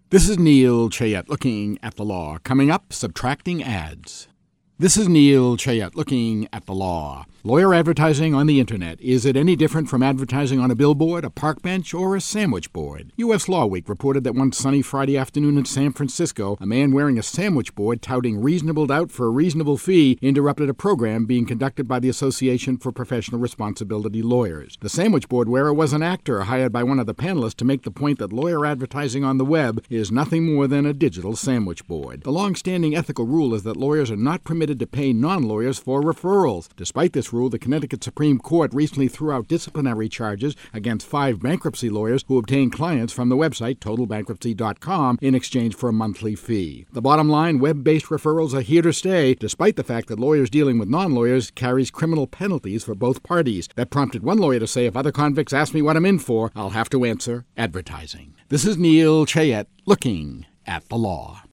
This is Neil Chayette looking at the law. Coming up, subtracting ads. This is Neil Chayette looking at the law. Lawyer advertising on the Internet. Is it any different from advertising on a billboard, a park bench, or a sandwich board? U.S. Law Week reported that one sunny Friday afternoon in San Francisco, a man wearing a sandwich board touting reasonable doubt for a reasonable fee interrupted a program being conducted by the Association for Professional Responsibility Lawyers. The sandwich board wearer was an actor hired by one of the panelists to make the point that lawyer advertising on the web is nothing more than a digital sandwich board. The long-standing ethical rule is that lawyers are not permitted to pay non-lawyers for referrals. Despite this rule, the Connecticut Supreme Court recently threw out disciplinary charges against 5 bankruptcy lawyers who obtained clients from the website TotalBankruptcy.com in exchange for a monthly fee. The bottom line, web-based referrals are here to stay, despite the fact that lawyers dealing with non-lawyers carries criminal penalties for both parties. That prompted one lawyer to say, if other convicts ask me what I'm in for, I'll have to answer advertising. This is Neil Chayette looking at the law.